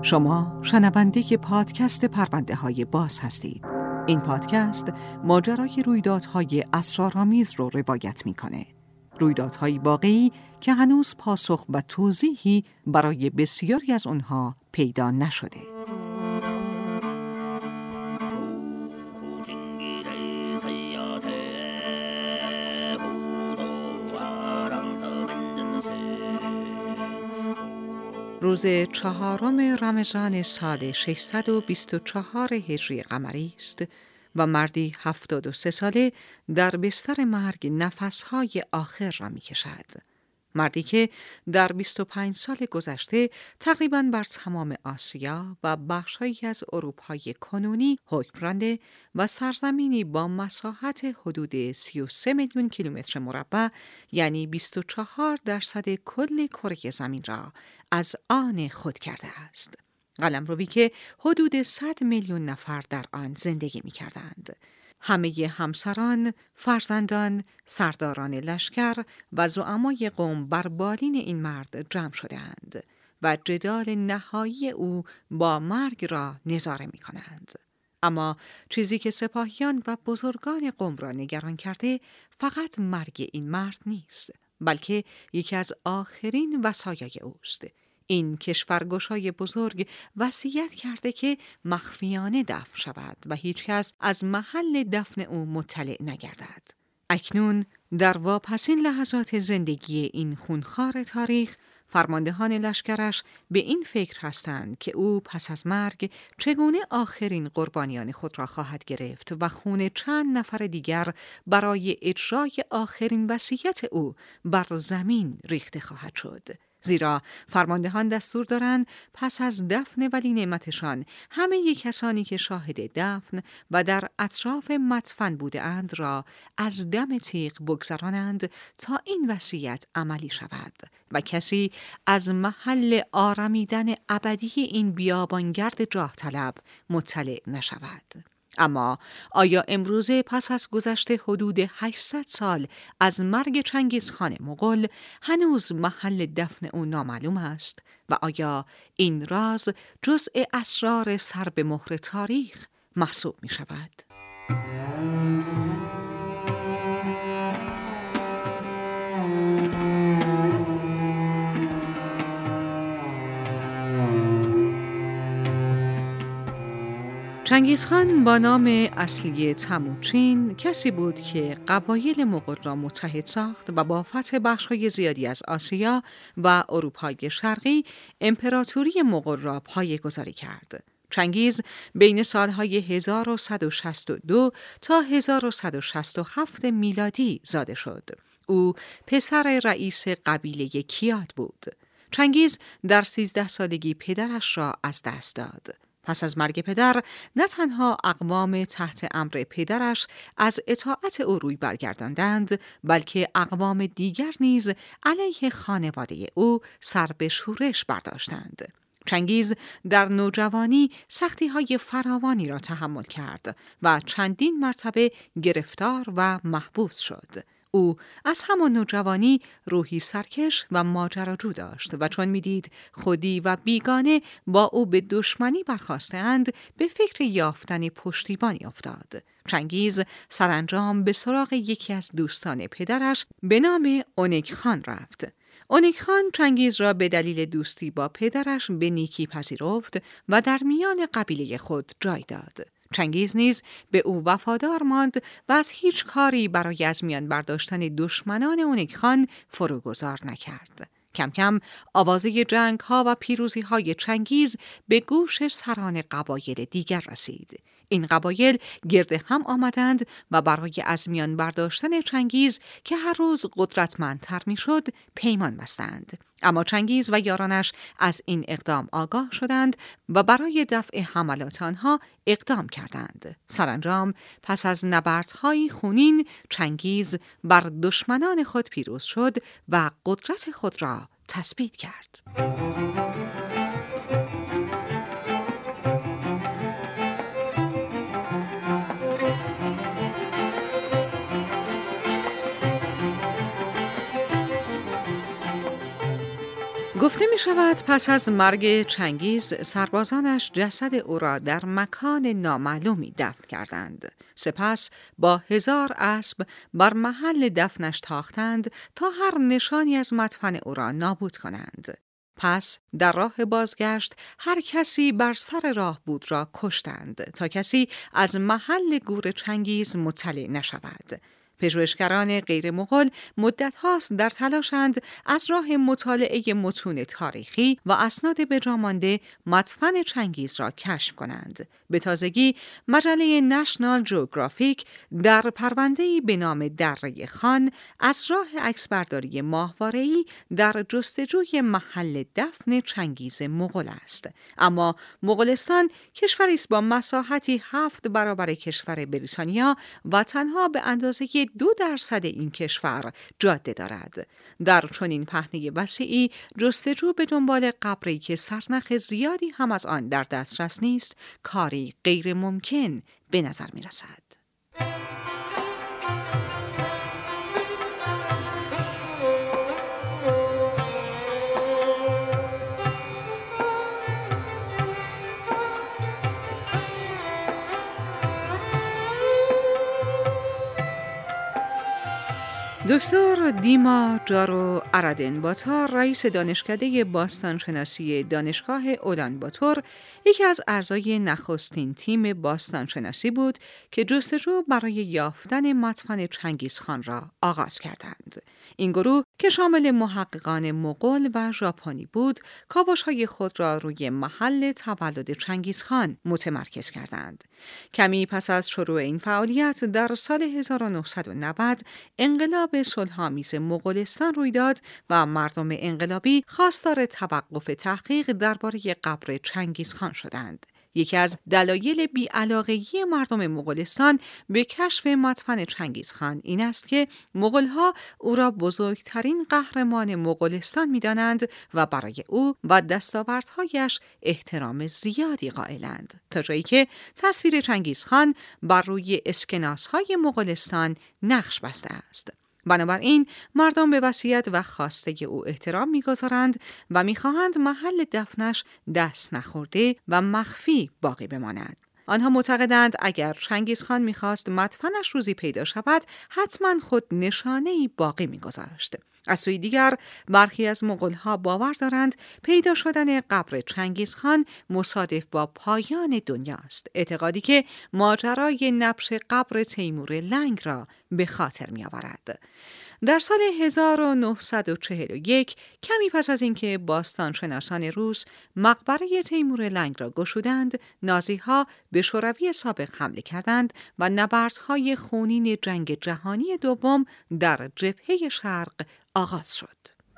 شما شنونده پادکست پرونده های باز هستید. این پادکست ماجرای رویدادهای اسرارآمیز رو روایت میکنه. رویدادهای واقعی که هنوز پاسخ و توضیحی برای بسیاری از اونها پیدا نشده. روز 4 رمضان سال 624 هجری قمری است و مردی 73 ساله در بستر مرگ نفسهای آخر را می کشد. مردی که در 25 سال گذشته تقریباً بر تمام آسیا و بخش‌هایی از اروپای کنونی حکم رانده و سرزمینی با مساحت حدود 33 میلیون کیلومتر مربع یعنی 24% کل کره زمین را از آن خود کرده است. قلمروی که حدود 100 میلیون نفر در آن زندگی می کردند. همه همسران، فرزندان، سرداران لشکر و زعمای قوم بر بالین این مرد جمع شدند و جدال نهایی او با مرگ را نظاره می کنند. اما چیزی که سپاهیان و بزرگان قوم را نگران کرده فقط مرگ این مرد نیست، بلکه یکی از آخرین وصایای اوست. این کشورگشای بزرگ وصیت کرده که مخفیانه دفن شود و هیچ کس از محل دفن او مطلع نگردد. اکنون در واپسین لحظات زندگی این خونخوار تاریخ، فرماندهان لشکرش به این فکر هستند که او پس از مرگ چگونه آخرین قربانیان خود را خواهد گرفت و خون چند نفر دیگر برای اجرای آخرین وصیت او بر زمین ریخته خواهد شد. زیرا فرماندهان دستور دارند پس از دفن ولی نعمتشان همه کسانی که شاهد دفن و در اطراف مدفن بوده اند را از دم تیغ بگذرانند تا این وصیت عملی شود و کسی از محل آرمیدن ابدی این بیابانگرد جاه طلب مطلع نشود. اما آیا امروزه پس از گذشت حدود 800 سال از مرگ چنگیزخان مغول هنوز محل دفن او نامعلوم است و آیا این راز جزء اسرار سر به مهر تاریخ محسوب می شود؟ چنگیزخان با نام اصلی تموچین کسی بود که قبایل مغول را متحد ساخت و با فتح بخش‌های زیادی از آسیا و اروپای شرقی امپراتوری مغول را پایه‌گذاری کرد. چنگیز بین سالهای 1162 تا 1167 میلادی زاده شد. او پسر رئیس قبیله کیاد بود. چنگیز در 13 سالگی پدرش را از دست داد. پس از مرگ پدر نه تنها اقوام تحت امر پدرش از اطاعت او روی برگرداندند، بلکه اقوام دیگر نیز علیه خانواده او سر به شورش برداشتند. چنگیز در نوجوانی سختی‌های فراوانی را تحمل کرد و چندین مرتبه گرفتار و محبوس شد. او از همان نوجوانی روحی سرکش و ماجراجو داشت و چون می‌دید خودی و بیگانه با او به دشمنی برخاسته‌اند به فکر یافتن پشتیبانی افتاد. چنگیز سرانجام به سراغ یکی از دوستان پدرش به نام اونگ خان رفت. اونگ خان چنگیز را به دلیل دوستی با پدرش به نیکی پذیرفت و در میان قبیله خود جای داد. چنگیز نیز به او وفادار ماند و از هیچ کاری برای از میان برداشتن دشمنان اونگ خان فروگذار نکرد. کم کم آوازه جنگ‌ها و پیروزی‌های چنگیز به گوش سران قبایل دیگر رسید. این قبایل گرد هم آمدند و برای از میان برداشتن چنگیز که هر روز قدرتمندتر میشد پیمان بستند. اما چنگیز و یارانش از این اقدام آگاه شدند و برای دفع حملات آنها اقدام کردند. سرانجام پس از نبردهای خونین چنگیز بر دشمنان خود پیروز شد و قدرت خود را تثبیت کرد. گفته می شود پس از مرگ چنگیز سربازانش جسد او را در مکان نامعلومی دفن کردند. سپس با 1000 اسب بر محل دفنش تاختند تا هر نشانی از مدفن او را نابود کنند. پس در راه بازگشت هر کسی بر سر راه بود را کشتند تا کسی از محل گور چنگیز مطلع نشود. پژوهشگران غیر مغول مدت هاست در تلاشند از راه مطالعه متون تاریخی و اسناد بجامانده مدفن چنگیز را کشف کنند. به تازگی مجله نشنال جئوگرافیک در پرونده‌ای به نام دره خان از راه عکسبرداری ماهواره‌ای در جستجوی محل دفن چنگیز مغول است. اما مغولستان کشوری است با مساحتی 7 برابر کشور بریتانیا و تنها به اندازه 2% این کشور جاده دارد. در چنین پهنه وسیعی جستجو به دنبال قبری که سرنخ زیادی هم از آن در دسترس نیست، کاری غیر ممکن به نظر می رسد. دکتر دیما جارو اردنباتار، رئیس دانشکده باستانشناسی دانشگاه اولانباتور، یکی از اعضای نخستین تیم باستانشناسی بود که جستجو برای یافتن مدفن چنگیزخان را آغاز کردند. این گروه که شامل محققان مغول و ژاپنی بود، کاوش‌های خود را روی محل تولد چنگیزخان متمرکز کردند. کمی پس از شروع این فعالیت در سال 1990 انقلاب صلح‌آمیز مغولستان روی داد و مردم انقلابی خواستار توقف تحقیق درباره قبر چنگیزخان شدند. یکی از دلایل بی‌علاقگی مردم مغولستان به کشف مدفن چنگیزخان این است که مغول‌ها او را بزرگترین قهرمان مغولستان می‌دانند و برای او و دستاوردهایش احترام زیادی قائلند، تا جایی که تصویر چنگیزخان بر روی اسکناس‌های مغولستان نقش بسته است. بنابراین مردم به وصیت و خواسته او احترام می‌گذارند و می‌خواهند محل دفنش دست نخورده و مخفی باقی بماند. آنها معتقدند اگر چنگیزخان می‌خواست مدفنش روزی پیدا شود، حتما خود نشانه‌ای باقی می‌گذاشت. از سوی دیگر برخی از مغول‌ها باور دارند پیدا شدن قبر چنگیزخان مصادف با پایان دنیاست، اعتقادی که ماجرای نبش قبر تیمور لنگ را به خاطر می‌آورد. در سال 1941 کمی پس از اینکه باستانشناسان روس مقبره تیمور لنگ را گشودند، نازی‌ها به شوروی سابق حمله کردند و نبردهای خونین جنگ جهانی دوم در جبهه شرق آغاز شد.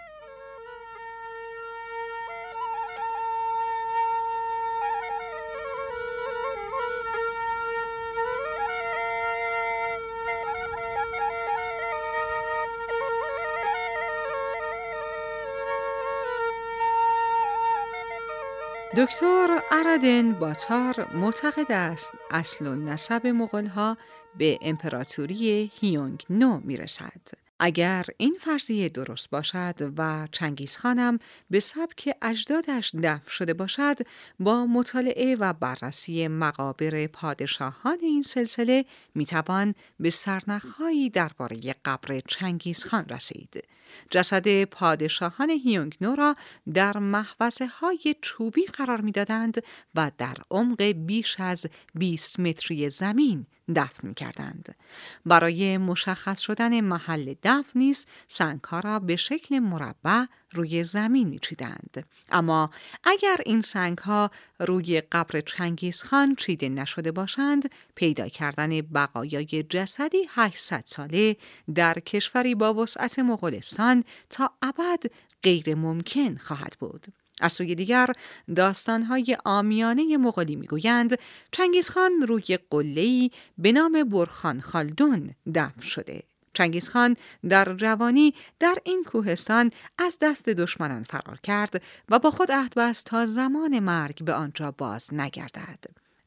دکتر اردنباتار معتقد است اصل و نسب مغول‌ها به امپراتوری هیونگ نو میرسد. اگر این فرضیه درست باشد و چنگیزخانم به سبک اجدادش دفن شده باشد، با مطالعه و بررسی مقابر پادشاهان این سلسله میتوان به سرنخ‌هایی درباره قبر چنگیزخان رسید. جسد پادشاهان هیونگ نو را در محفظه‌های چوبی قرار میدادند و در عمق بیش از 20 متری زمین دفن می‌کردند. برای مشخص شدن محل دفن نیز سنگ‌ها را به شکل مربع روی زمین می‌چیدند. اما اگر این سنگ‌ها روی قبر چنگیزخان چیده نشده باشند، پیدا کردن بقایای جسدی 800 ساله در کشوری با وسعت مغولستان تا ابد غیر ممکن خواهد بود. از سوی دیگر داستان‌های عامیانه مغولی می‌گویند چنگیزخان روی قله‌ای به نام برخان خالدون دفن شده. چنگیزخان در جوانی در این کوهستان از دست دشمنان فرار کرد و با خود عهد بست تا زمان مرگ به آنجا باز نگردد.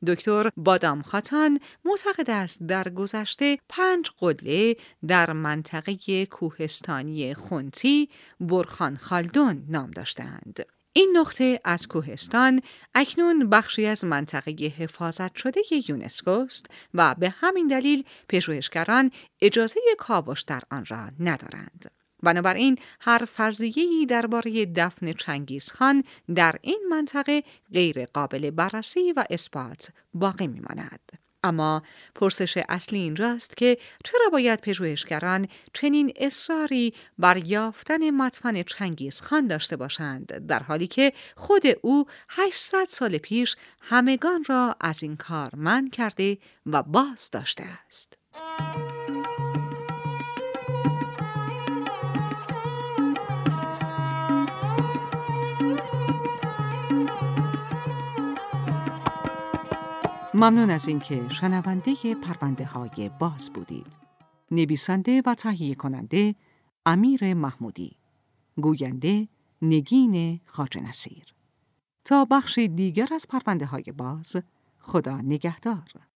دکتر بادام خاتان معتقد است در گذشته 5 قله در منطقه کوهستانی خونتی برخان خالدون نام داشتند. این نقطه از کوهستان اکنون بخشی از منطقه حفاظت شده یونسکو است و به همین دلیل پژوهشگران اجازه کاوش در آن را ندارند. بنابراین هر فرضیه‌ای درباره دفن چنگیزخان در این منطقه غیر قابل بررسی و اثبات باقی می‌ماند. اما پرسش اصلی این راست که چرا باید پژوهشگران چنین اصراری بر یافتن مدفن چنگیزخان داشته باشند، در حالی که خود او 800 سال پیش همگان را از این کار منع کرده و باز داشته است. ممنون از اینکه شنونده پرونده های باز بودید. نویسنده و تهیه کننده امیر محمودی، گوینده نگین خواجه نصیر. تا بخش دیگر از پرونده های باز، خدا نگهدار.